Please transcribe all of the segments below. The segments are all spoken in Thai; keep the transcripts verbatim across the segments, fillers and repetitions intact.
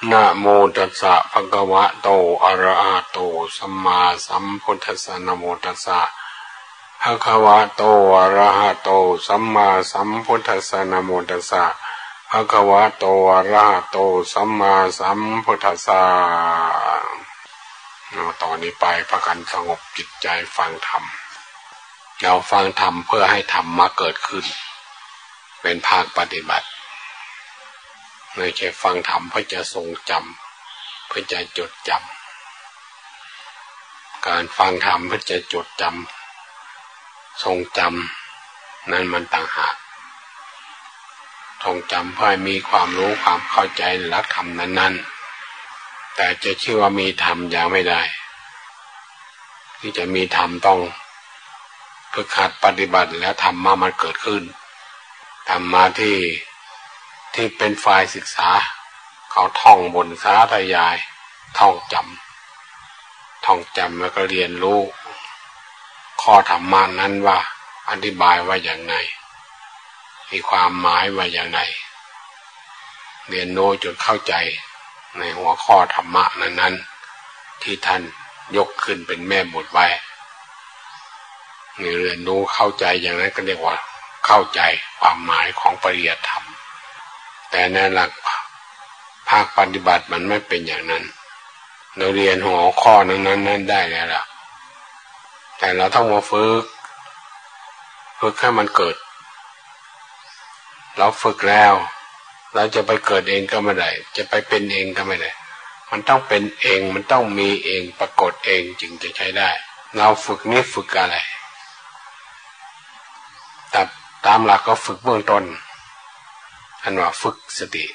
นะโมตัสสะภะคะวะโตอะระหะโตสัมมาสัมพุทธัสสะนะโมตัสสะภะคะวะโตอะระหะโตสัมมาสัมพุทธัสสะนะโมตัสสะภะคะวะโตอะระหะโตสัมมาสัมพุทธัสสะตอนนี้ไปพากันสงบจิตใจฟังธรรมเราฟังธรรมเพื่อให้ธรรมมาเกิดขึ้นเป็นภาคปฏิบัติไม่ใช่ฟังธรรมเพื่อจะทรงจำเพื่อจะจดจำการฟังธรรมเพื่อจะจดจำทรงจำนั้นมันต่างหากทรงจำเพื่อให้มีความรู้ความเข้าใจหลักธรรมนั้นๆแต่จะชื่อว่ามีธรรมยังไม่ได้ที่จะมีธรรมต้องฝึกหัดปฏิบัติแล้วธรรมะมันเกิดขึ้นธรรมะที่ที่เป็นฝ่ายศึกษาเขาท่องบนสาธยายท่องจำท่องจำแล้วก็เรียนรู้ข้อธรรมะนั้นว่าอธิบายว่าอย่างไรมีความหมายว่าอย่างไรเรียนรู้จนเข้าใจในหัวข้อธรรมะนั้นๆที่ท่านยกขึ้นเป็นแม่บทไว้เรียนรู้เข้าใจอย่างนั้นก็เรียกว่าเข้าใจความหมายของปริยัติธรรมแต่ในหลักภาคปฏิบัติมันไม่เป็นอย่างนั้นเราเรียนหัวข้อนั้นนั้นนั้นได้แล้วล่ะแต่เราต้องมาฝึกฝึกให้มันเกิดเราฝึกแล้วเราจะไปเกิดเองก็ไม่ได้จะไปเป็นเองก็ไม่ได้มันต้องเป็นเองมันต้องมีเองปรากฏเองจึงจะใช้ได้เราฝึกนี่ฝึกอะไรแต่ตามหลักก็ฝึกเบื้องต้นอันว่าฝึกสติ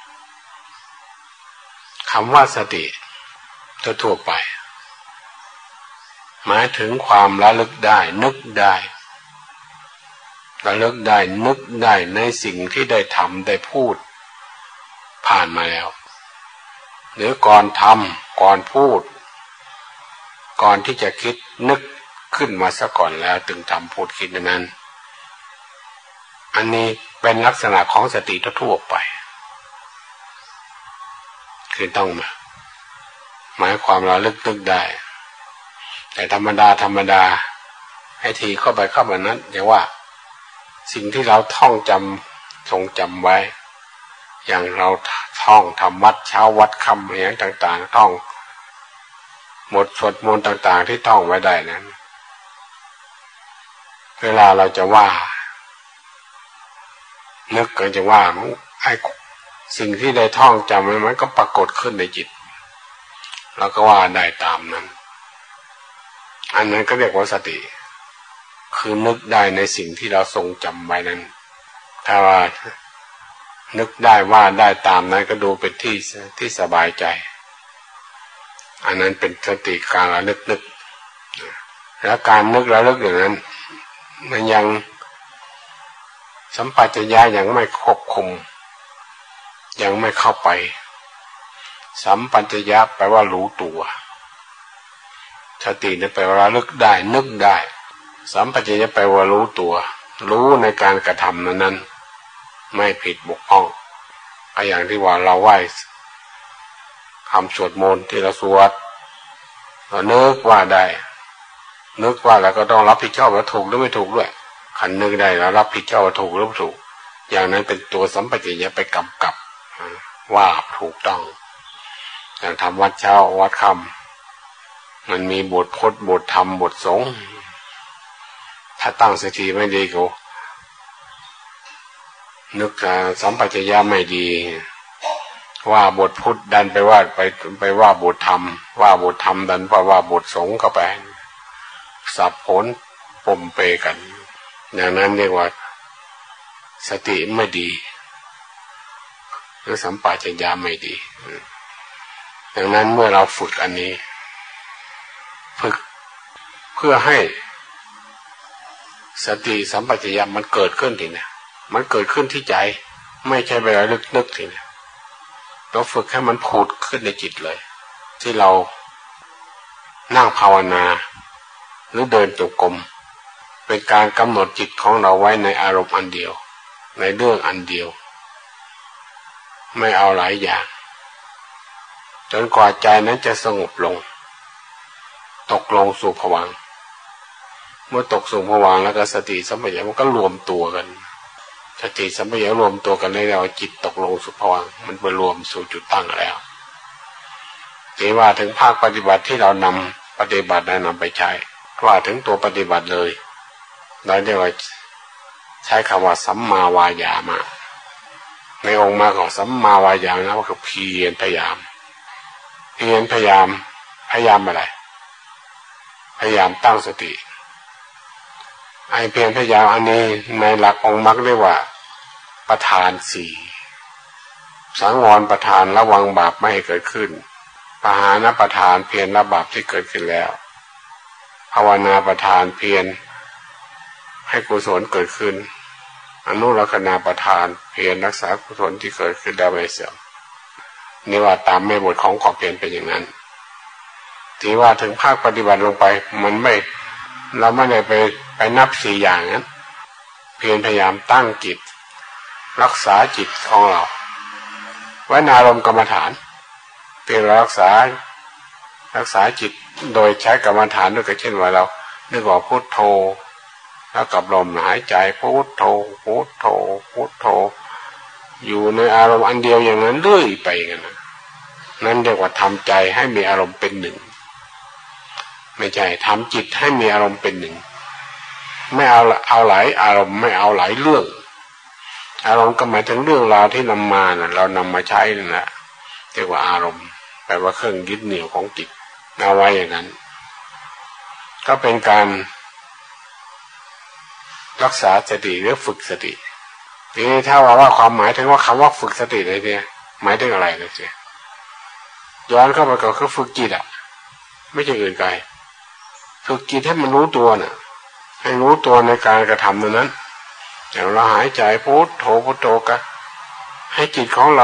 คำว่าสติทั่วๆไปหมายถึงความระลึกได้นึกได้ระลึกได้นึกได้ในสิ่งที่ได้ทำได้พูดผ่านมาแล้วหรือก่อนทำก่อนพูดก่อนที่จะคิดนึกขึ้นมาซะก่อนแล้วถึงทำพูดคิดนั้นอันนี้เป็นลักษณะของสติทั่วไปคือต้องมาหมายความระลึกนึกได้แต่ธรรมดาธรรมดาให้ทีเข้าไปเข้ามานั้นอย่างว่าสิ่งที่เราท่องจำทรงจำไว้อย่างเราท่องทำวัดเช้าวัดค่ำอย่างต่างๆท่องหมดสวดมนต์ต่างๆที่ท่องไว้ได้นั้นเวลาเราจะว่านึกก็จะว่าไอ้สิ่งที่ได้ท่องจำมันก็ปรากฏขึ้นในจิตแล้วก็ว่าได้ตามนั้นอันนั้นก็เรียกว่าสติคือนึกได้ในสิ่งที่เราทรงจำไว้นั้นถ้าว่านึกได้ว่าได้ตามนั้นก็ดูเป็นที่ที่สบายใจอันนั้นเป็นสติการระลึกนึกแล้วการนึกระลึกอย่างนั้นมันยังสัมปชัญญะยังไม่ควบคุมยังไม่เข้าไปสัมปชัญญะแปลว่ารู้ตัวสติเนี่ยแปลว่าระลึกได้นึกได้สัมปชัญญะแปลว่ารู้ตัวรู้ในการกระทำนั้นๆไม่ผิดบกพร่องก็อย่างที่ว่าเราไหว้คำสวดมนต์ที่เราสวดเรานึกว่าได้นึกว่าแล้วก็ต้องรับผิดชอบว่าถูกหรือไม่ถูกด้วยขันนึกได้แล้วรับผิดชอบว่าถูกหรือไม่ถูกอย่างนั้นเป็นตัวสัมปชัญญะไปกำกับว่าถูกต้องอย่างทำวัดเช้าวัดค่ำมันมีบทพจน์บทธรรมบทสงฆ์ถ้าตั้งสติไม่ดีก็นึกสัมปชัญญะไม่ดีว่าบทพุทธดันไปว่าไปไปว่าบทธรรมว่าบทธรรมดันไปว่าบทสงฆ์เข้าไปสับผลปมเปกันอย่างนั้นเรียกว่าสติไม่ดีหรือสัมปชัญญะไม่ดีดังนั้นเมื่อเราฝึกอันนี้ฝึกเพื่อให้สติสัมปชัญญะมันเกิดขึ้นทีเนี่ยมันเกิดขึ้นที่ใจไม่ใช่เวลาลึกนึกทีเนี่ยเราฝึกให้มันผุดขึ้นในจิตเลยที่เรานั่งภาวนาหรือเดินจงกรมเป็นการกำหนดจิตของเราไว้ในอารมณ์อันเดียวในเรื่องอันเดียวไม่เอาหลายอย่างจนกว่าใจนั้นจะสงบลงตกลงสู่ภวังค์เมื่อตกสู่ภวังค์แล้วก็สติสัมปชัญญะมันก็รวมตัวกันสติสัมปชัญญะรวมตัวกันในเราจิตตกลงสู่ภวังค์มันไปรวมสู่จุดตั้งแล้วที่ว่าถึงภาคปฏิบัติที่เรานำปฏิบัตินั้นนำไปใช้ว่าถึงตัวปฏิบัติเลยเราเรียกว่าใช้คำว่าสัมมาวายามะในองค์มาของสัมมาวายามะนะก็คือเพียรพยายามเพียรพยายามพยายามอะไรพยายามตั้งสติไอเพียรพยายามอันนี้ในหลักองค์มรรคเรียกว่าประธานสี่สังวรประธานระวังบาปไม่ให้เกิดขึ้นปหานประธานเพียรละบาปที่เกิดขึ้นแล้วภาวนาประธานเพียรให้กุศลเกิดขึ้นอนุรักษณาประธานเพียรรักษากุศลที่เกิดขึ้นแล้วไม่เสื่อมนี่ว่าตามแม่บทของความเพียรเป็นอย่างนั้นที่ว่าถึงภาคปฏิบัติลงไปมันไม่เราไม่ได้ไปไปนับสี่อย่างนั้นเพียรพยายามตั้งจิตรักษาจิตของเราไว้ในอารมณ์กรรมฐานเพียรรักษารักษาจิตโดยใช้กรรมฐานด้วยก็เช่นว่าเรานึกว่าพุทโธแล้วกับลมหายใจพุทโธพุทโธพุทโธอยู่ในอารมณ์อันเดียวอย่างนั้นเรื่อยไปกันนะนั่นเรียกว่าทำใจให้มีอารมณ์เป็นหนึ่งไม่ใช่ทำจิตให้มีอารมณ์เป็นหนึ่งไม่เอาเอาหลายอารมณ์ไม่เอาหลายเรื่องอารมณ์ก็หมายถึงเรื่องราวที่นำมานะเรานำมาใช้นั่นแหละเรียกว่าอารมณ์แปลว่าเครื่องยึดเหนี่ยวของจิตเอาไว้อย่างนั้นก็เป็นการรักษาสติหรือฝึกสติทีนี้ถ้าว่าว่าความหมายถึงว่าคำว่าฝึกสติอะไรเนี่ยหมายถึงอะไรนะเจ๊ย้อนเข้าไปก็คือฝึกจิตอ่ะไม่ใช่อื่นไกลฝึกจิตให้มันรู้ตัวน่ะให้รู้ตัวในการกระทำนั้นอย่างเราหายใจพุทโธพุทโธกันให้จิตของเรา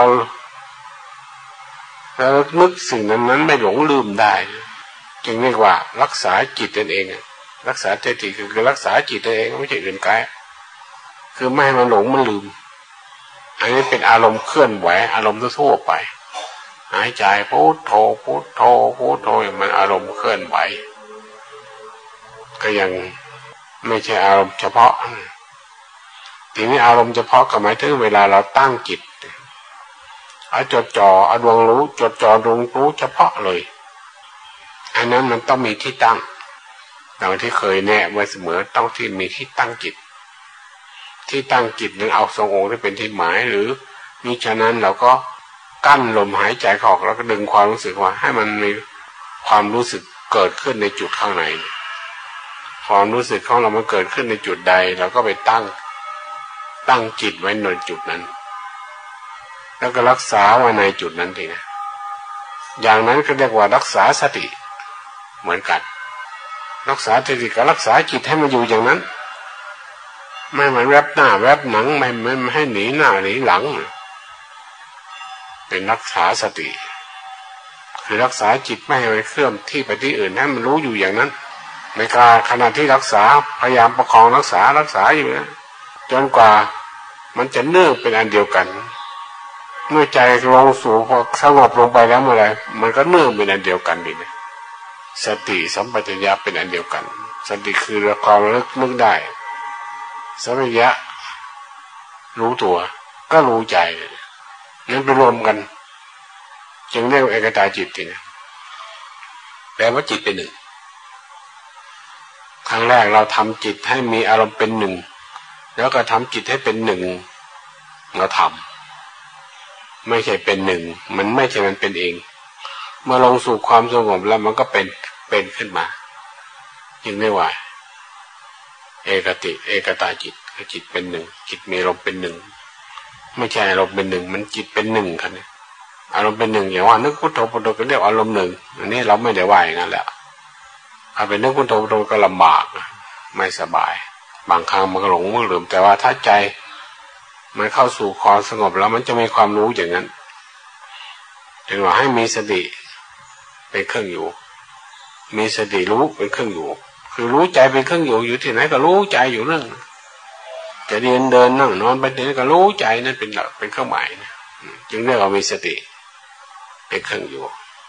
แล้วนึกสิ่งนั้นนั้นไม่หลงลืมได้จึงเรียกว่ารักษาจิตตนเองรักษาใจจิตคือรักษาจิตตนเองไม่ใช่อื่นไกลคือไม่ให้มันหลงมันลืมอันนี้เป็นอารมณ์เคลื่อนไหวอารมณ์ทั่วไปหายใจพุทโธพุทโธพุทโธมันอารมณ์เคลื่อนไหวก็ยังไม่ใช่อารมณ์เฉพาะทีนี้อารมณ์เฉพาะก็หมายถึงเวลาเราตั้งจิตเอาจดจ่อเอาดวงรู้จดจ่อดวงรู้เฉพาะเลยอันนั้นมันต้องมีที่ตั้งดังที่เคยแนะไว้เสมอต้องที่มีที่ตั้งจิตที่ตั้งจิตนั้นเอาทรงองค์ที่เป็นที่หมายหรือมิฉะนั้นเราก็กั้นลมหายใจออกแล้วก็ดึงความรู้สึกว่าให้มันมีความรู้สึกเกิดขึ้นในจุดข้างในความรู้สึกของเรามันเกิดขึ้นในจุดใดเราก็ไปตั้งตั้งจิตไว้ในจุดนั้นแล้วก็รักษาไว้ในจุดนั้นทีนะอย่างนั้นก็เรียกว่ารักษาสติเหมือนกันรักษาสติก็รักษาจิตให้มันอยู่อย่างนั้นไม่มันแวบหน้าแวบหลังไม่ไม่ให้หนีหน้าหนีหลังเป็นรักษาสติคือรักษาจิตไม่ให้มันเคลื่อนที่ไปที่อื่นให้มันรู้อยู่อย่างนั้นในการขณะที่รักษาพยายามประคองรักษารักษาอยู่นะจนกว่ามันจะเนื่องเป็นอันเดียวกันเมื่อใจลงสู่พอสงบลงไปแล้วเมื่อไรมันก็เนื่องเป็นอันเดียวกันดีนะสติสัมปชัญญะเป็นอันเดียวกันสติคือความระลึกนึกได้สัมปชัญญะรู้ตัวก็รู้ใจนั้นไปรวมกันจึงเรียกว่าเอกตาจิตทีนะแปลว่าจิตเป็นหนึ่งครั้งแรกเราทำจิตให้มีอารมณ์เป็นหนึ่งแล้วก็ทำจิตให้เป็นหนึ่งเราทำไม่ใช่เป็นหนึ่งมันไม่ใช่มันเป็นเองเมื่อลงสู่ความสงบแล้วมันก็เป็นเป็นขึ้นมาจึงเรียกว่าเอกติเอกตาจิตคือจิตเป็นหนึ่งจิตมีอารมณ์เป็นหนึ่งไม่ใช่อารมณ์เป็นหนึ่งมันจิตเป็นหนึ่งครับเนี่ยอารมณ์เป็นหนึ่งอย่างว่านึกพุทโธพุทโธก็เรียกอารมณ์หนึ่งอันนี้เราไม่ได้ว่าอย่างนั้นแหละถ้าเป็นนึกพุทโธพุทโธก็ลำบากไม่สบายบางครั้งมันก็หลงมันลืมแต่ว่าถ้าใจมันเข้าสู่ความสงบแล้วมันจะมีความรู้อย่างนั้นจึงว่าให้มีสติเป็นเครื่องอยู่มีสติรู้เป็นเครื่องอยู่คือรู้ใจเป็นเครื่องอยู่อยู่ที่ไหนก็รู้ใจอยู่เรื่องจะเดินเดินนั่งนอนไปไหนก็รู้ใจนั่นเป็นหลักเป็นเครื่องหมายนะจึงเรียกว่ามีสติเป็นเครื่องอยู่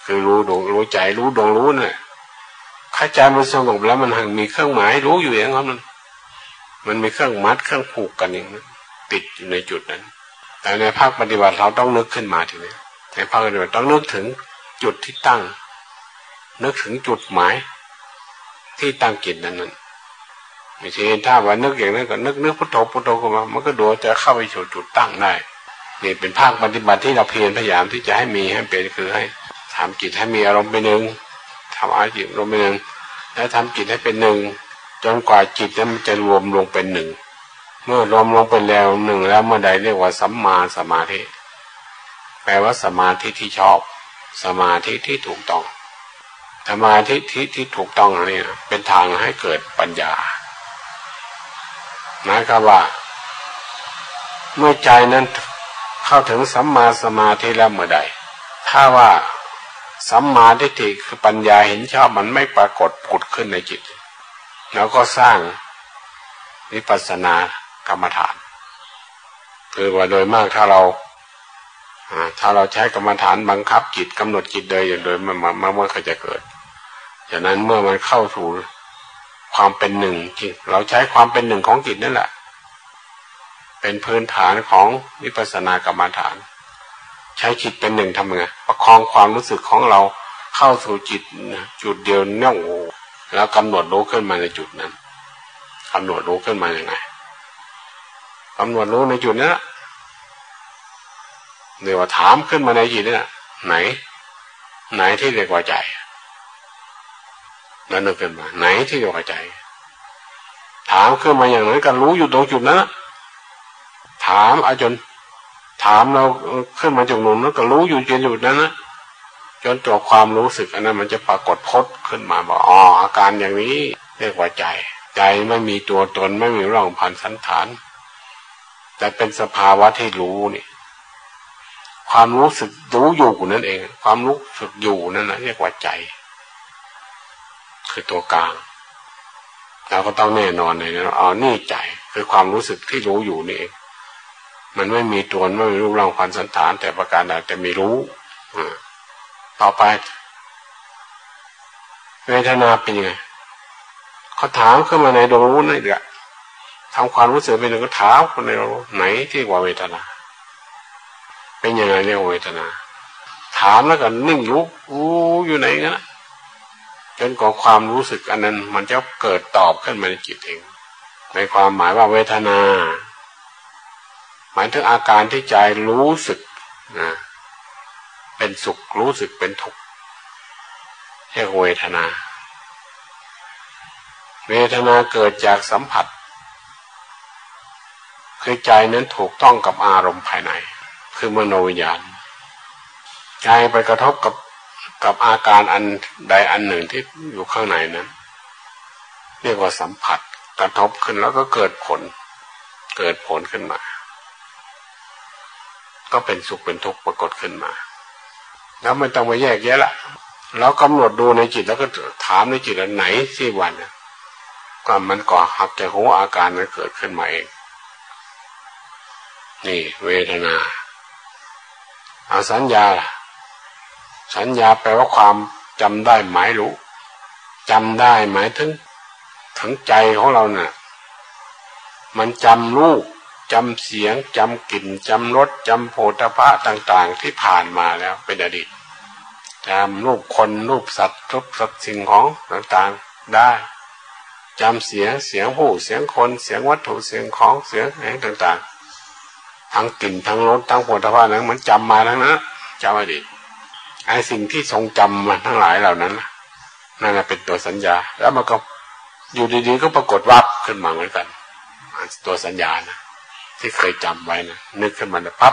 คือรู้ดวงรู้ใจรู้ดวงรู้เนี่ยถ้าใจมันสงบแล้วมันหังมีเครื่องหมายรู้อยู่อย่างนั้นมันมันมีเครื่องมัดเครื่องผูกกันอย่างนั้นติดอยู่ในจุดนั้นแต่ในภาคปฏิบัติเราต้องนึกขึ้นมาทีนี้ในภาคปฏิบัติต้องนึกถึงจุดที่ตั้งนึกถึงจุดหมายที่ตั้งจิตนั้นนั้นไม่ใช่ถ้าว่านึกอย่างนั้นก็นึกนึกพุทโธพุทโธขึ้นมามันก็ดูจะเข้าไปสู่จุดตั้งได้นี่เป็นภาคปฏิบัติที่เราเพียรพยายามที่จะให้มีให้เป็นคือให้ทำจิตให้มีอารมณ์เป็นหนึ่งทำอารมณ์อารมณ์เป็นหนึ่งแล้วทำจิตให้เป็นหนึ่งจนกว่าจิตนั้นมันจะรวมลงเป็นหนึ่งเมื่อรวมลงเป็นแล้วหนึ่งแล้วเมื่อใดเรียกว่าสัมมาสมาธิแปลว่าสมาธิที่ชอบสมาธิที่ถูกต้องสมาธิที่ที่ถูกต้องนี่เป็นทางให้เกิดปัญญาหมายความว่าเมื่อใจนั้นเข้าถึงสัมมาสมาธิแล้วเมื่อใดถ้าว่าสัมมาทิฏฐิคือปัญญาเห็นชอบมันไม่ปรากฏผุดขึ้นในจิตแล้วก็สร้างวิปัสสนากรรมฐานคือว่าโดยมากถ้าเราถ้าเราใช้กรรมฐานบังคับจิตกำหนดจิตโดยอย่างโดยมันมันมันก็จะเกิดฉะนั้นเมื่อมันเข้าสู่ความเป็นหนึ่งจริงเราใช้ความเป็นหนึ่งของจิตนั่นแหละเป็นพื้นฐานของวิปัสสนากรรมฐานใช้จิตเป็นหนึ่งทำไงประคองความรู้สึกของเราเข้าสู่จิตจุดเดียวเนี่ยโอ้แล้วกำหนดรู้ขึ้นมาในจุดนั้นกำหนดรู้ขึ้นมาอย่างไงกำหนดรู้ในจุดนั้นเรียกว่าถามขึ้นมาในจิตนี่นะไหนไหนที่เรียกว่าใจนั่นนึกขึ้นมาไหนที่เรียกว่าใจถามขึ้นมาอย่างนั้นก็รู้อยู่ตรงจุดนั้นถามเอาจนถามเราขึ้นมาจากหนุนแล้วก็รู้อยู่จนจุดนั้นนะจนตัวความรู้สึกอันนั้นมันจะปรากฏพจน์ขึ้นมาบอกอ๋ออาการอย่างนี้เรียกว่าใจใจไม่มีตัวตนไม่มีร่องพันสันฐานแต่เป็นสภาวะที่รู้นี่ความรู้สึกรู้อยู่นั่นเองความรู้สึกอยู่นั่นนะเรียกว่าใจคือตัวกลางเราก็ต้องแน่นอนเลยนะอ๋อนี่ใจคือความรู้สึกที่รู้อยู่นี่เองมันไม่มีตัวไม่มีรูปร่างพันสันฐานแต่ประการใดแต่มีรู้ต่อไปเวทนาเป็นยังไงเขาถามขึ้นมาในดวงรู้นี่แหละทำความรู้สึกเป็นหนึ่งก็ถามคนในรู้ไหนที่ว่าเวทนาเป็นยังไงเรียกว่าเวทนาถามแล้วก็นิ่งรู้รู้อยู่ไหนกันนะจนกว่าความรู้สึกอันนั้นมันจะเกิดตอบขึ้นมาในจิตเองในความหมายว่าเวทนาหมายถึงอาการที่ใจรู้สึกนะเป็นสุขรู้สึกเป็นทุกข์เรียกเวทนาเวทนาเกิดจากสัมผัสคือใจนั้นถูกต้องกับอารมณ์ภายในคือมโนวิญญาณใจไปกระทบกับกับอาการอันใดอันหนึ่งที่อยู่ข้างในนั้นเรียกว่าสัมผัสกระทบขึ้นแล้วก็เกิดผลเกิดผลขึ้นมาก็เป็นสุขเป็นทุกข์ปรากฏขึ้นมาแล้วไม่ต้องมาแยกแยะละเรากำหนดดูในจิตแล้วก็ถามในจิตอันไหนที่วันก็มันก่อหักจากหัวอาการนั้นเกิดขึ้นมาเองนี่เวทนาเอาสัญญาสัญญาแปลว่าความจำได้หมายรู้จำได้หมายถึงถึงใจของเราเนี่ยมันจำรูปจำเสียงจำกลิ่นจำรสจำโผฏฐัพพะต่างๆที่ผ่านมาแล้วเป็นอดีตจำรูปคนรูปสัตว์รูปสัตว์สิ่งของต่างๆได้จำเสียงเสียงผู้เสียงคนเสียงวัตถุเสียงของเสียงอะไรต่างๆทั้งกลิ่นทั้งรสทั้งโผฏฐัพพะนั้นมันจำมาทั้งนั้นจำอดีตไอ้สิ่งที่ทรงจำมาทั้งหลายเหล่านั้นนั่นแหละเป็นตัวสัญญาแล้วมันก็อยู่ดีๆก็ปรากฏวับขึ้นมาเหมือนกันตัวสัญญานะที่เคยจำไว้นะนึกขึ้นมาแล้วปั๊บ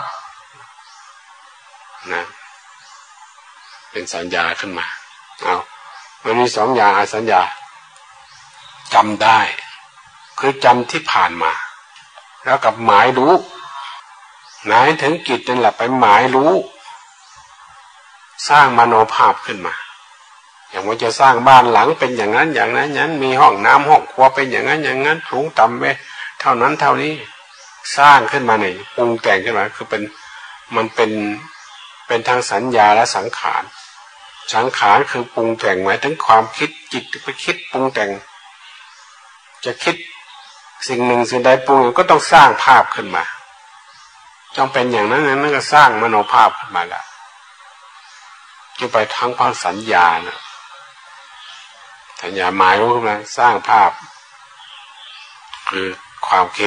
นะเป็นสัญญาขึ้นมาเอามันมีสองอย่างสัญญาจำได้คือจำที่ผ่านมาแล้วกับหมายรู้หมายถึงจิตนั่นแหละไปหมายรู้สร้างมโนภาพขึ้นมาอย่างว่าจะสร้างบ้านหลังเป็นอย่างนั้นอย่างนั้นอย่างนั้นมีห้องน้ำห้องครัวเป็นอย่างนั้นอย่างนั้นสูงต่ำไปเท่านั้นเท่านี้สร้างขึ้นมาเนี่ยปรุงแต่งขึ้นมาคือเป็นมันเป็นเป็นทางสัญญาและสังขารสังขารคือปรุงแต่งหมายถึงความคิดจิตไปคิดปรุงแต่งจะคิดสิ่งหนึ่งสิ่งใดปรุงก็ต้องสร้างภาพขึ้นมาจำเป็นอย่างนั้นนั่นก็สร้างมโนภาพขึ้นมาแล้วจะไปทั้งความสัญญานะสัญญาหมายรู้ขึ้นมาสร้างภาพคือความคิด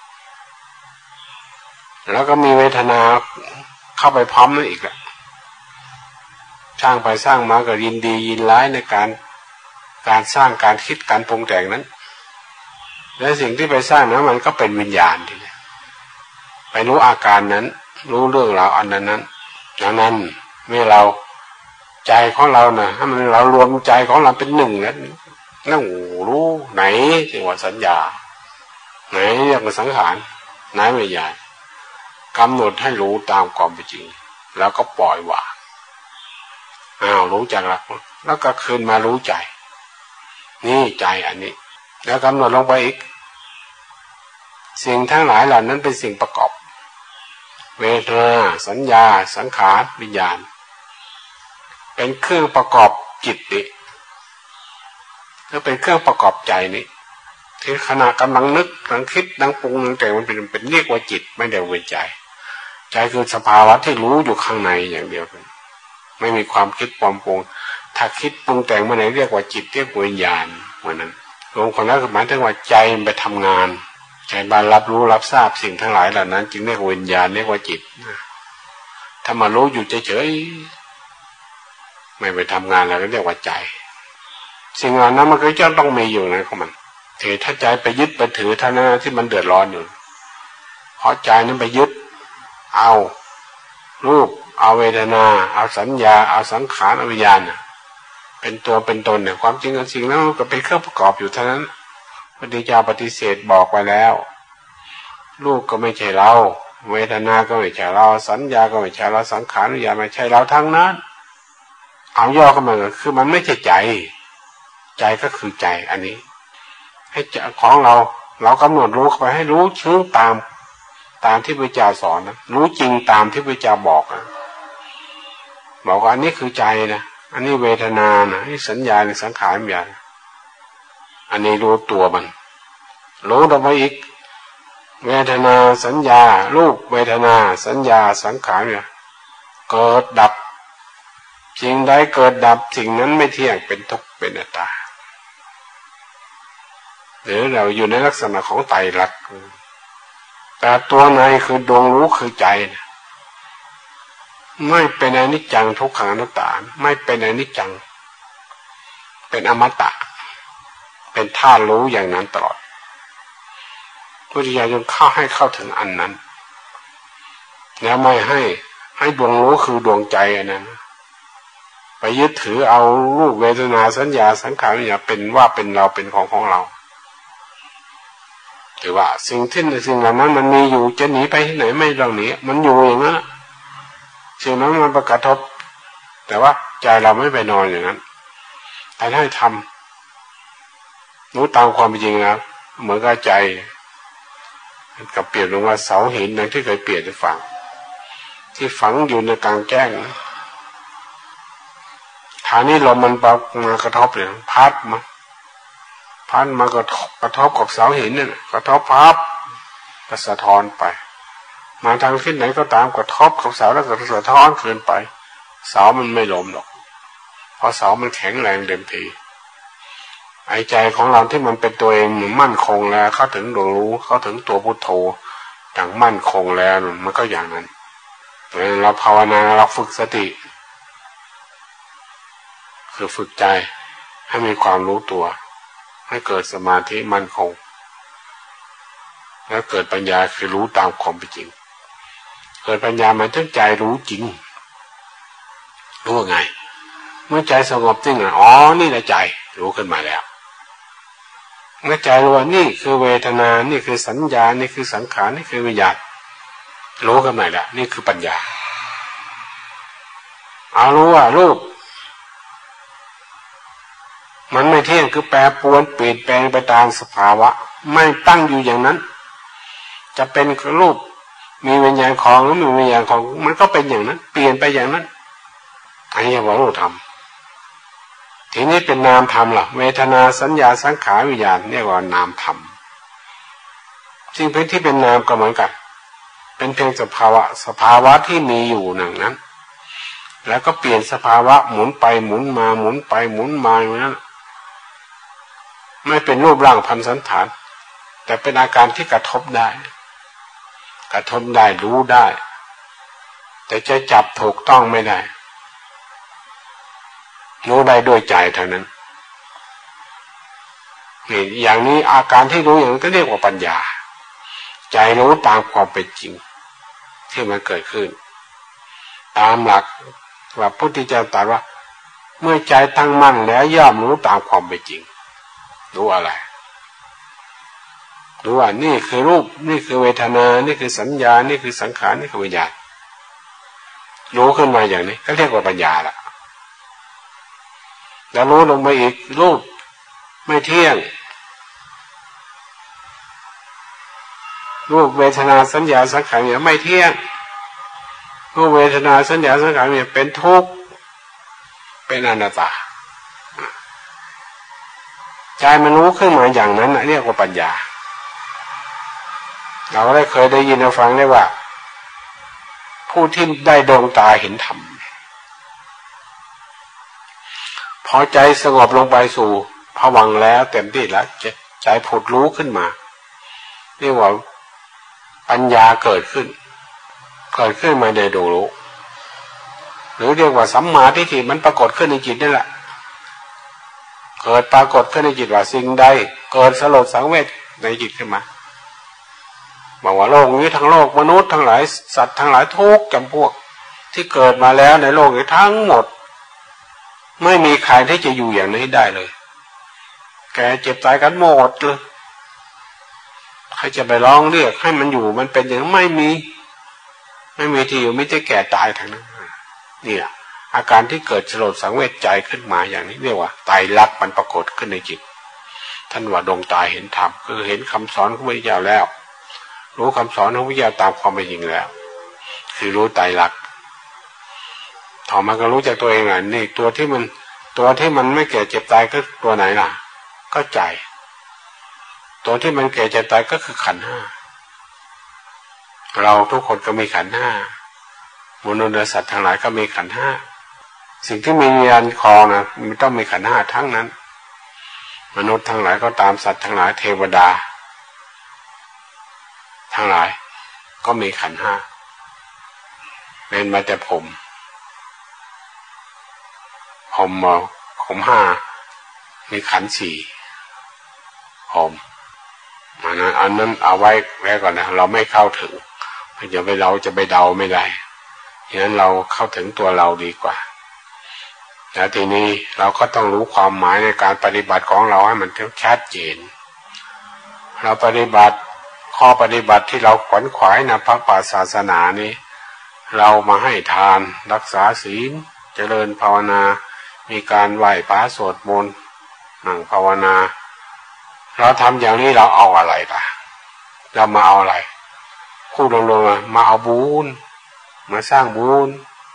แล้วก็มีเวทนาเข้าไปพร้อมนั่นอีกแหละสร้างไปสร้างมาก็ยินดียินร้ายในการการสร้างการคิดการปรุงแต่งนั้นและสิ่งที่ไปสร้างนั้นมันก็เป็นวิญญาณทีนี้ไปรู้อาการนั้นรู้เรื่องราวอันนั้นนั้นดังนั้นเมื่อเราใจของเรานะถ้ามันเรารวมใจของเราเป็นหนึ่งแล้วนั่งรู้ไหนเรียกว่าสัญญาไหนเรียกว่าสังขารไหนวิญญาณกำหนดให้รู้ตามความเป็นจริงแล้วก็ปล่อยวางอ้าวรู้จักแล้วแล้วก็คืนมารู้ใจนี่ใจอันนี้แล้วกำหนดลงไปอีกสิ่งทั้งหลายเหล่านั้นเป็นสิ่งประกอบเวทนาสัญญาสังขารวิญญาณเป็นเครื่องประกอบจิตนี่ก็เป็นเครื่องประกอบใจนี่ที่ขณะกำลังนึกกำลังคิดกำลังปรุงกำลังแต่งมันเป็นเป็นเรียกว่าจิตไม่ได้เป็นใจใจคือสภาวะที่รู้อยู่ข้างในอย่างเดียวกันไม่มีความคิดปลอมปรุงถ้าคิดปรุงแต่งเมื่อไหร่เรียกว่าจิตเรียกว่าวิญญาณเหมือนนั้นรวมคนแล้วหมายถึงว่าใจมันไปทำงานใจบานรับรู้รับทราบสิ่งทั้งหลายเหล่านั้นจึงเรียกว่าวิญญาณเรียกว่าจิตถ้ามารู้อยู่เฉยๆไม่ไปทำงานแล้วเรียกว่าใจสิ่งเหล่านั้นมันก็จะต้องมีอยู่นะของมันถือถ้าใจไปยึดไปถือเท่านั้นที่มันเดือดร้อนอยู่เพราะใจนั้นไปยึดเอารูปเอาเวทนาเอาสัญญาเอาสังขารเอาวิญญาณเป็นตัวเป็นตนเนี่ยความจริงกับสิ่งนั้นก็เป็นเครื่องประกอบอยู่เท่านั้นพระพุทธเจ้าปฏิเสธบอกไปแล้วรูปก็ไม่ใช่เราเวทนาก็ไม่ใช่เราสัญญาก็ไม่ใช่เราสังขารวิญญาณไม่ใช่เราทั้งนั้นเอาย่อเข้ามาก็คือมันไม่ใช่ใจใจก็คือใจอันนี้ให้ใจของเราเรากำหนดรู้เข้าไปให้รู้ชื่อตามตามที่พระเจ้าสอนนะรู้จริงตามที่พระเจ้าบอกนะบอกว่าอันนี้คือใจนะอันนี้เวทนานะนี่สัญญาในสังขารวิญญาณอันนี้รู้ตัวมันรู้ต่อไปอีกเวทนาสัญญารูปเวทนาสัญญาสังขารเนี่ยเกิดดับสิ่งใดเกิดดับสิ่งนั้นไม่เที่ยงเป็นทุกข์เป็นอนัตตาหรือเราอยู่ในลักษณะของไตรลักษณ์แต่ตัวในคือดวงรู้คือใจนะไม่เป็นอนิจจังทุกขังอนัตตาไม่เป็นอนิจจังเป็นอมตะเป็นธาตุรู้อย่างนั้นตลอดพุทธิยาจนเข้าให้เข้าถึงอันนั้นแล้วไม่ให้ให้ดวงรู้คือดวงใจอันนั้นไปยึดถือเอารูปเวทนาสัญญาสังขารวิญญาณเป็นว่าเป็นเราเป็นของของเราถือว่าสิ่งที่สิ่งเหล่านั้นมันมีอยู่จะหนีไปที่ไหนไม่ต้องหนีมันอยู่อย่างนั้นสิ่งนั้นมันประกระทบแต่ว่าใจเราไม่ไปนอนอย่างนั้นแต่ให้ทำรู้ตามความเป็นจริงนะเหมือนกับใจกับเปรียบลงว่าเสาหินอย่างที่เคยเปรียบให้ฟังที่ฝังอยู่ในกลางแจ้งฐานนี้ลมมันมากระทบเลยพัดมาพัดมากระทบกระทบกับเสาหินเนี่ยกระทบพับก็สะท้อนไปมาทางทิศไหนก็ตามกระทบกับเสาแล้วก็สะท้อนคืนไปเสามันไม่ล้มหรอกเพราะเสามันแข็งแรงเต็มทีไอ้ใจของเราที่มันเป็นตัวเองมันมั่นคงแล้วเข้าถึงดวงรู้เข้าถึงตัวพุทโธอย่างมั่นคงแล้วมันก็อย่างนั้นเราภาวนาเราฝึกสติคือฝึกใจให้มีความรู้ตัวให้เกิดสมาธิมั่นคงแล้วเกิดปัญญาคือรู้ตามความเป็นจริงเกิดปัญญาหมายถึงใจรู้จริงรู้ว่าไงเมื่อใจสงบจริงอ่ะอ๋อนี่แหละใจรู้ขึ้นมาแล้วเมื่อใจรู้ว่านี่คือเวทนานี่คือสัญญานี่คือสังขารนี่คือวิญญาณรู้ขึ้นมาแล้วนี่คือปัญญาเอารู้ว่ารูปมันไม่เที่ยงคือแปรปรวนเปลี่ยนแปลงไปตามสภาวะไม่ตั้งอยู่อย่างนั้นจะเป็นรูปมีวิญญาณของหรือไม่มีวิญญาณของมันก็เป็นอย่างนั้นเปลี่ยนไปอย่างนั้นอันนี้ว่ารู้ธรรมทีนี้เป็นนามธรรมล่ะเวทนาสัญญาสังขารวิญญาณเรียกว่านามธรรมสิ่งเป็นที่เป็นนามก็เหมือนกันเป็นเพียงสภาวะสภาวะที่มีอยู่อย่างนั้นแล้วก็เปลี่ยนสภาวะหมุนไปหมุนมาหมุนไปหมุนมาอย่างนั้นไม่เป็นรูปร่างพันสันฐานแต่เป็นอาการที่กระทบได้กระทบได้รู้ได้แต่จะจับถูกต้องไม่ได้รู้ได้ด้วยใจเท่านั้นนี่อย่างนี้อาการที่รู้อย่างนั้นก็เรียกว่าปัญญาใจรู้ตามความเป็นจริงที่มันเกิดขึ้นตามหลักพระพุทธเจ้าตรัสว่าเมื่อใจตั้งมั่นแล้วย่อมรู้ตามความเป็นจริงรู้อะไรรู้ว่านี่คือรูปนี่คือเวทนานี่คือสัญญานี่คือสังขารนี่คือวิญญาณรู้ขึ้นมาอย่างนี้ก็เรียกว่าปัญญาละแล้วรู้ลงไปอีกรูปไม่เที่ยงรูปเวทนาสัญญาสังขารเนี่ยไม่เที่ยงรูปเวทนาสัญญาสังขารเนี่ยเป็นทุกข์เป็นอนัตตาใจมันรู้ขึ้นมาอย่างนั้นเรียกว่าปัญญาเราได้เคยได้ยินได้ฟังได้ว่าผู้ที่ได้ดวงตาเห็นธรรมพอใจสงบลงไปสู่ภวังค์แล้วเต็มที่แล้วใจผุดรู้ขึ้นมาเรียกว่าปัญญาเกิดขึ้นเกิดขึ้นมาในดวงรู้หรือเรียกว่าสัมมาทิฏฐิมันปรากฏขึ้นในจิตนี่แหละเกิดปรากฏขึ้นในจิตว่าสิ่งใดเกิดสลดสังเวชในจิตขึ้นมาบอกว่าโลกนี้ทั้งโลกมนุษย์ทั้งหลายสัตว์ทั้งหลายทุกจำพวกที่เกิดมาแล้วในโลกนี้ทั้งหมดไม่มีใครที่จะอยู่อย่างนี้ได้เลยแก่เจ็บตายกันหมดเลยใครจะไปร้องเรียกให้มันอยู่มันเป็นอย่างไม่มีไม่มีที่อยู่ไม่ได้แก่ตายทั้งนั้นนี่แหละอาการที่เกิดสลดสังเวชใจขึ้นมาอย่างนี้เรียกว่าไตรลักษณ์มันปรากฏขึ้นในจิตท่านว่าดวงตาเห็นธรรมคือเห็นคำสอนของพระพุทธเจ้าแล้วรู้คำสอนของพระพุทธเจ้าตามความเป็นจริงแล้วคือรู้ไตรลักษณ์ต่อมาก็รู้จากตัวเองอ่ะนี่ตัวที่มันตัวที่มันไม่แก่เจ็บตายก็ตัวไหนล่ะก็ใจตัวที่มันแก่เจ็บตายก็คือขันธ์ห้าเราทุกคนก็มีขันธ์ห้ามนุษย์สัตว์ทั้งหลายก็มีขันธ์ห้าสิ่งที่มีวิญญาณครองนะมันต้องมีขันธ์ห้าทั้งนั้นมนุษย์ทั้งหลายก็ตามสัตว์ทั้งหลายเทวดาทั้งหลายก็มีขันธ์ห้าเป็นมาแต่ผมผมผมห้ามีขันธ์สี่ผมอันนั้นอันนั้นเอาไว้ไว้ก่อนนะเราไม่เข้าถึงจะไปเราจะไปเดาไม่ได้ฉะนั้นเราเข้าถึงตัวเราดีกว่าแล้วทีนี้เราก็ต้องรู้ความหมายในการปฏิบัติของเราให้มันชัดเจนเราปฏิบัติข้อปฏิบัติที่เราขวนขวายนะพระป่าศาสนานี้เรามาให้ทานรักษาศีลเจริญภาวนามีการไหว้พระสวดมนต์นั่งภาวนาเราทำอย่างนี้เราเอาอะไรล่ะเรามาเอาอะไรพูดลงๆมาเอาบุญมาสร้างบุญ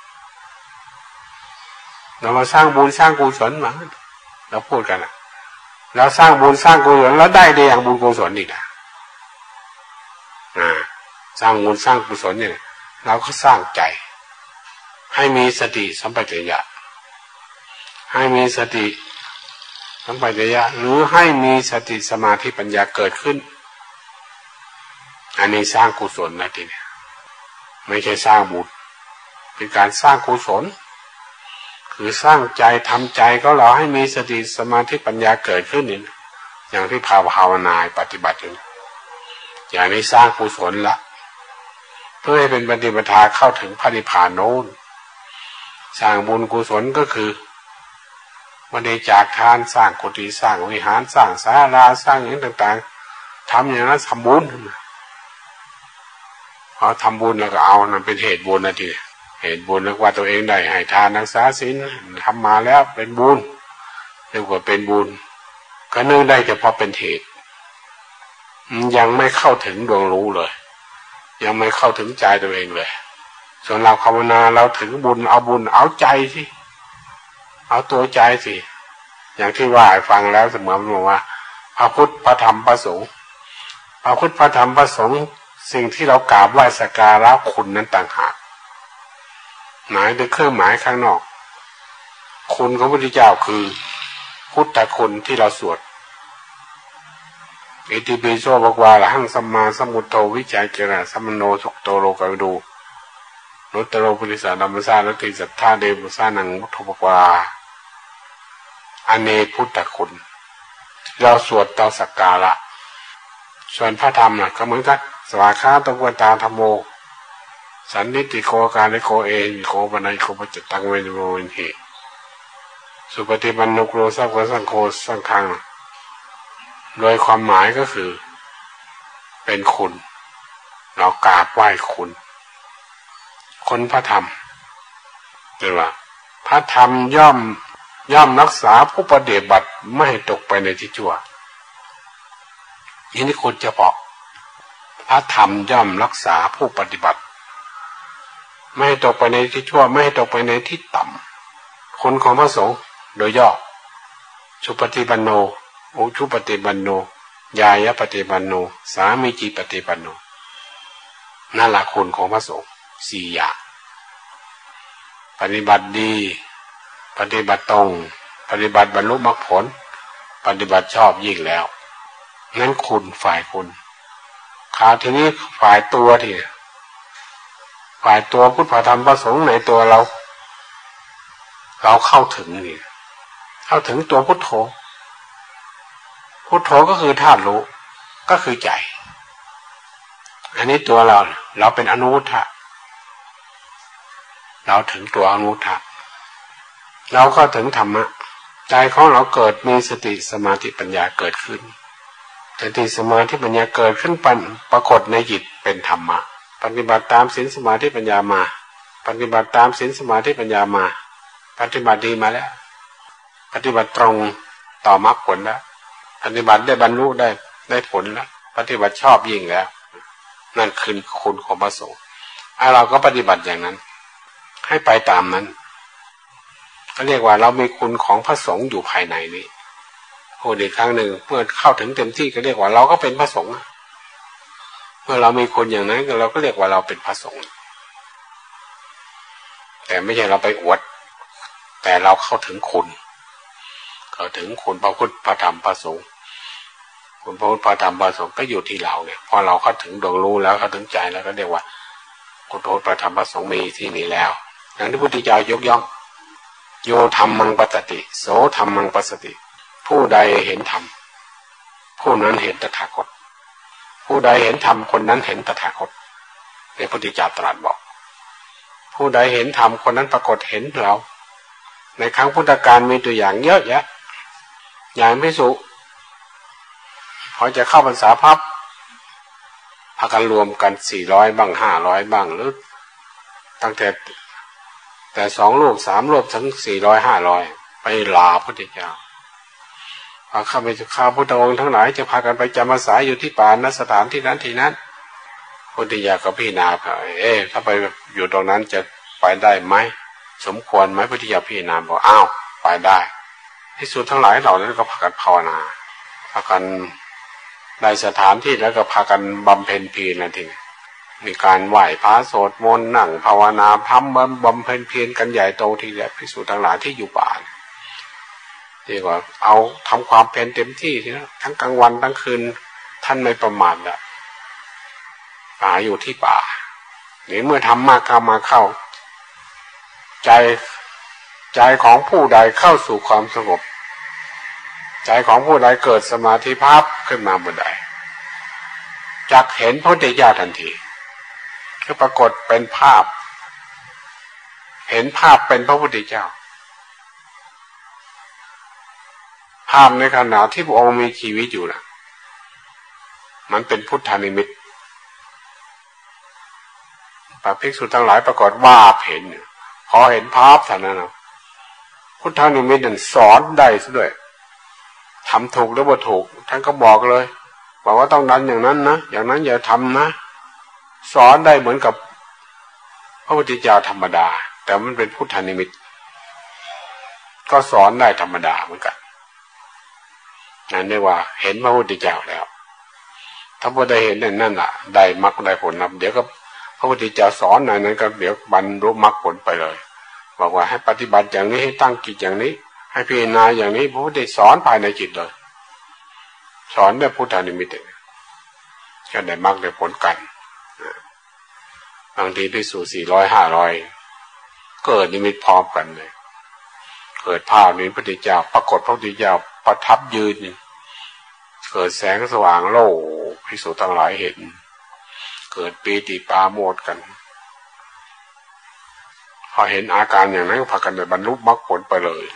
เรามาสร้างบุญสร้างกุศลมาเราพูดกันนะเราสร้างบุญสร้างกุศลแล้วได้ได้อย่างบุญกุศลอีกอ่ะอ่าสร้างบุญสร้างกุศลเนี่ยเราก็สร้างใจให้มีสติสัมปชัญญะให้มีสติสัมปชัญญะหรือให้มีสติสมาธิปัญญาเกิดขึ้นอันนี้สร้างกุศลนะทีนี้ไม่ใช่สร้างบุญเป็นการสร้างกุศลคือสร้างใจทำใจก็เราให้มีสติสมาธิปัญญาเกิดขึ้นนี่อย่างที่ภาวนาปฏิบัติอยู่อย่างนี้สร้างกุศลละเพื่อให้เป็นปฏิปทาเข้าถึงพระนิพพานโน้นสร้างบุญกุศลก็คือวันนี้จากทานสร้างกุฏิสร้างวิหารสร้างศาลาสร้างอย่างต่างๆทำอย่างนั้นทำบุญพอทำบุญแล้วก็เอานั่นเป็นเหตุบุญนะทีเหตุบุญเรียกว่าตัวเองได้ให้ทานรักษาศีลทำมาแล้วเป็นบุญเรียกว่าเป็นบุญก็เนื่องได้เฉพาะเป็นเหตุยังไม่เข้าถึงดวงรู้เลยยังไม่เข้าถึงใจตัวเองเลยส่วนเราภาวนาเราถึงบุญเอาบุญเอาใจสิเอาตัวใจสิอย่างที่ว่าให้ฟังแล้วเสมอบอกว่าพระพุทธพระธรรมพระสงฆ์พระพุทธพระธรรมพระสงฆ์สิ่งที่เรากราบไหว้สักการะคุณนั้นต่างหากหมายถึงเครื่องหมายข้างนอกคุณของพระพุทธเจ้าคือพุทธคุณที่เราสวดอิติปิโสภะคะวะอะระหังสัมมาสัมพุทโธวิจัยเจระสัมมโนสุขโตโลกวิดูนุตตโรปุริสานัมมสานัตติสัทธาเดบุสานังพุทโธภะคะวะอเนกพุทธคุณเราสวดต่อสักการะส่วนพระธรรมน่ะก็เหมือนกันสวากขาตะวันตาธรรมโมสันนิติโกการนิโกเอหิโกปนัยโกปัจจตังเวนิโมวินหิสุปฏิปันโนโกสัพพะสังโฆสังฆังโดยความหมายก็คือเป็นคุณเรากราบไหว้คุณคนพระธรรมเรียกว่าพระธรรมย่อมย่อมรักษาผู้ปฏิบัติไม่ให้ตกไปในที่ชั่วนี่คุณจะบอกพระธรรมย่อมรักษาผู้ปฏิบัติไม่ให้ตกไปในที่ชั่วไม่ให้ตกไปในที่ต่ำคนของพระสงฆ์โดยย่อสุปฏิปันโนอุชุปฏิปันโนยายะปฏิปันโนสามีจิปฏิปันโนนั่นละคุณของพระสงฆ์สี่อย่างปฏิบัติดีปฏิบัติตรงปฏิบัติบรรลุมรรคผลปฏิบัติชอบยิ่งแล้วนั่นคุณฝ่ายคุณข่าวทีนี้ฝ่ายตัวที่ฝ่ายตัวพุทธธรรมประสงค์ในตัวเราเราเข้าถึงนี่เข้าถึงตัวพุทโธพุทโธก็คือธาตุรู้ก็คือใจอันนี้ตัวเราเราเป็นอนุวุฒะเราถึงตัวอนุวุฒะเราก็ถึงธรรมะใจของเราเกิดมีสติสมาธิปัญญาเกิดขึ้นสติสมาธิปัญญาเกิดขึ้นปรากฏในจิตเป็นธรรมะปฏิบัติตามศีลสมาธิปัญญามาปฏิบัติตามศีลสมาธิปัญญามาปฏิบัติดีมาแล้วปฏิบัติตรงต่อมรรคผลแล้วปฏิบัติได้บรรลุได้ได้ผลแล้วปฏิบัติชอบยิ่งแล้วนั่นคือคุณของพระสงฆ์ไอ้เราก็ปฏิบัติอย่างนั้นให้ไปตามนั้นก็เรียกว่าเรามีคุณของพระสงฆ์อยู่ภายในนี้พูดอีกครั้งหนึ่งเมื่อเข้าถึงเต็มที่ก็เรียกว่าเราก็เป็นพระสงฆ์เมื่อเรามีคนอย่างนั้นเราก็เรียกว่าเราเป็นพระสงฆ์แต่ไม่ใช่เราไปอวดแต่เราเข้าถึงคุณเข้าถึงคุณพระพุทธพระธรรมพระสงฆ์คุณพระพุทธพระธรรมพระสงฆ์ก็อยู่ที่เราเนี่ยพอเราเข้าถึงดวงรู้แล้วเข้าถึงใจแล้วก็เรียกว่าคุณพระพุทธพระธรรมพระสงฆ์มีที่นี่แล้วอย่างที่พุทธเจ้ายกย่องโยธรรมังปัสสติโสธรรมังปัสสติผู้ใดเห็นธรรมผู้นั้นเห็นตถาคตผู้ใดเห็นธรรมคนนั้นเห็นตถาคตในพุทธเจ้าตรัสบอกผู้ใดเห็นธรรมคนนั้นปรากฏเห็นเราในครั้งพุทธกาลมีตัวอย่างเยอะแยะอย่างภิกษุพอจะเข้าพรรษาพับพากันรวมกันสี่ร้อยบ้างห้าร้อยบ้างหรือตั้งแต่แต่สองรูปสามรูปถึงสี่ร้อยห้าร้อยไปลาพระพุทธเจ้าข้าพเจ้าข้าพุทธองค์ทั้งหลายจะพากันไปจำพรรษาอยู่ที่ป่าณสถานที่นั้นที่นั้นพุทธเจ้าก็พิจารณาเอ๊ะถ้าไปอยู่ตรงนั้นจะไปได้ไหมสมควรไหมพุทธเจ้าพิจารณาบอกอ้าวไปได้ที่สุดทั้งหลายเหล่านั้นก็พากันภาวนาพากันในสถานที่แล้วก็พากันบำเพ็ญเพียรนั่นเองมีการไหว้พระสวดมนต์นั่งภาวนาพร่ำบำเพ็ญเพียรกันใหญ่โตทีเดียวภิกษุทั้งหลายที่อยู่ป่าเรียกว่าเอาทำความเพียรเต็มที่ทีนะทั้งกลางวันทั้งคืนท่านไม่ประมาทละป่าอยู่ที่ป่านี่เมื่อทำมากเข้ามาเข้าใจใจของผู้ใดเข้าสู่ความสงบใจของผู้ใดเกิดสมาธิภาพขึ้นมาเมื่อใดจักเห็นพระพุทธเจ้าทันทีคือปรากฏเป็นภาพเห็นภาพเป็นพระพุทธเจ้าภาพในขณะที่พระองค์มีชีวิตอยู่นะมันเป็นพุทธานิมิตพระภิกษุทั้งหลายปรากฏว่าเห็นพอเห็นภาพเท่านั้นนะพุทธานิมิตนั้นสอนได้ซะด้วยทำถูกหรือบ่ถูกท่านก็บอกเลยบอกว่าต้องดันอย่างนั้นนะอย่างนั้นอย่าทำนะสอนได้เหมือนกับพระพุทธเจ้าธรรมดาแต่มันเป็นพุทธานิมิตก็สอนได้ธรรมดาเหมือนกันนั่นเรียกว่าเห็นพระพุทธเจ้าแล้วถ้าพอได้เห็นนั่นแหละได้มรรคได้ผลนะเดี๋ยวก็พระพุทธเจ้าสอนหน่อยนั้นก็เดี๋ยวบรรลุมรรคผลไปเลยบอกว่าให้ปฏิบัติอย่างนี้ให้ตั้งจิตอย่างนี้ให้พิจารณาอย่างนี้พระพุทธเจ้าสอนภายในจิตเลยสอนด้วยพุทธานิมิตก็ได้มรรคได้ผลกันบางทีภิกษุสี่ร้อยห้าร้อยเกิดนิมิตพร้อมกันเลยเกิดภาพนี้พระพุทธเจ้าปรากฏพระพุทธเจ้าประทับยืนเกิดแสงสว่างโล่ภิกษุทั้งหลายเห็นเกิดปีติปราโมทย์กันพอเห็นอาการอย่างนั้นก็พากันไปบรรลุมรรคผลไปเลย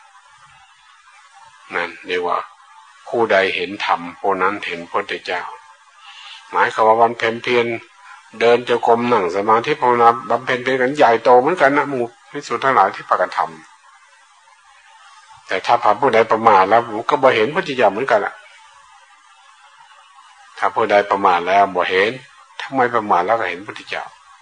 นั่นเรียกว่าผู้ใดเห็นธรรมผู้นั้นเห็นพระพุทธเจ้าหมายความว่าวันเพ็ญเพียรเดินจงกรมนั่งสมาธิภาวนาบำเพ็ญเพียรกันใหญ่โตเหมือนกันนะหมู่ภิกษุทั้งหลายที่พากันทำแต่ถ้าพระผู้ใดประมาทแล้วก็บ่เห็นพระพุทธเจ้าเหมือนกันอ่ะถ้าผู้ใดประมาทแล้วบ่เห็นทำไมประมาทแล้วก็เห็นพระพุทธเจ้า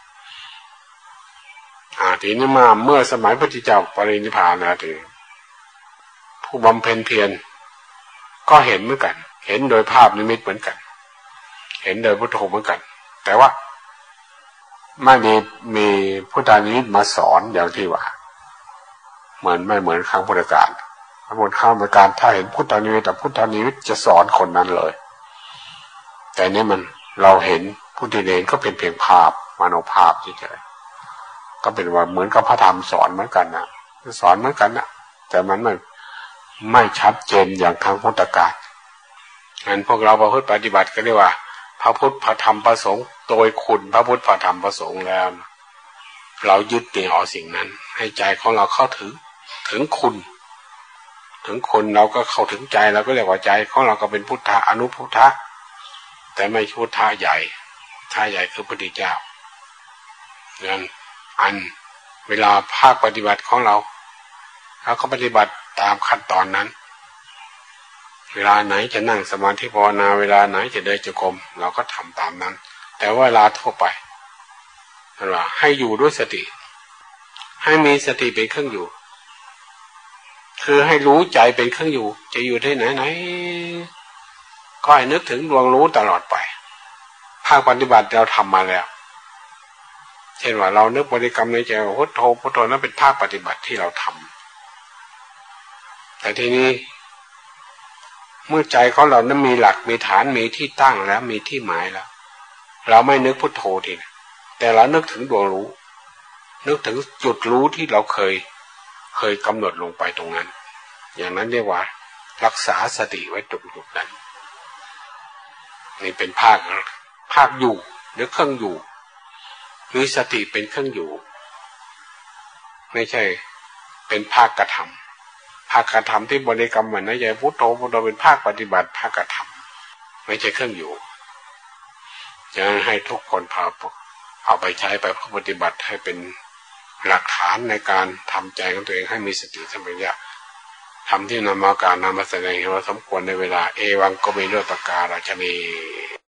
อ่าทีนี้มาเมื่อสมัยพระพุทธเจ้าปรินิพพานแล้วถึงผู้บำเพ็ญเพียรก็เห็นเหมือนกันเห็นโดยภาพนิมิตเหมือนกันเห็นโดยพุทโธเหมือนกันแต่ว่าไม่มีมีพุทธานิมิตมาสอนอย่างที่ว่าเหมือนไม่เหมือนครั้งพุทธกาลครั้งพุทธกาลถ้าเห็นพุทธานิมิตแต่พุทธานิมิตจะสอนคนนั้นเลยแต่นี่มันเราเห็นพุทธเดชก็เป็นเพียงภาพมโนภาพเฉยๆก็เป็นว่าเหมือนกับพระธรรมสอนเหมือนกันนะสอนเหมือนกันนะแต่มันไม่ไม่ชัดเจนอย่างครั้งพุทธกาลงั้นพวกเราประพฤติปฏิบัติก็เรียกว่าพระพุทธพระธรรมพระสงฆ์โดยคุณพระพุทธพระธรรมพระสงฆ์แล้วเรายึดติดเอาสิ่งนั้นให้ใจของเราเข้าถึงถึงคุณถึงคุณเราก็เข้าถึงใจเราก็เรียกว่าใจของเราก็เป็นพุทธะอนุพุทธะแต่ไม่พุทธะใหญ่ท่าใหญ่คือพระพุทธเจ้างั้นอันเวลาภาคปฏิบัติของเราเราก็ปฏิบัติตามขั้นตอนนั้นเวลาไหนจะนั่งสมาธิภาวนาเวลาไหนจะเดินจงกรมเราก็ทำตามนั้นแต่เวลาทั่วไปนั่นว่าให้อยู่ด้วยสติให้มีสติเป็นเครื่องอยู่คือให้รู้ใจเป็นเครื่องอยู่จะอยู่ที่ไหนไหนก็ให้นึกถึงดวงรู้ตลอดไปภาคปฏิบัติเราทำมาแล้วเช่นว่าเรานึกบริกรรมในใจว่าพุทโธพุทโธนั้นเป็นภาคปฏิบัติที่เราทำแต่ทีนี้เมื่อใจของเรานั้นมีหลักมีฐานมีที่ตั้งแล้วมีที่หมายแล้วเราไม่นึกพุทโธทีนะแต่เรานึกถึงดวงรู้นึกถึงจุดรู้ที่เราเคยเคยกำหนดลงไปตรงนั้นอย่างนั้นเรียกว่ารักษาสติไว้ตรงจุดนั้นนี่เป็นภาคภาคอยู่หรือเครื่องอยู่หรือสติเป็นเครื่องอยู่ไม่ใช่เป็นภาคกระทำภาคกระทำที่บริกรรมเหมือนนะใจพุทโธพุทโธเป็นภาคปฏิบัติภาคกระทำไม่ใช่เครื่องอยู่จะให้ทุกคนพาเอาไปใช้ไปปฏิบัติให้เป็นหลักฐานในการทำใจของตัวเองให้มีสติสัมปชัญญะทำที่นำมาการนำมาแสดงให้ว่าสมควรในเวลาเอวังก็มีด้วยประการราชนี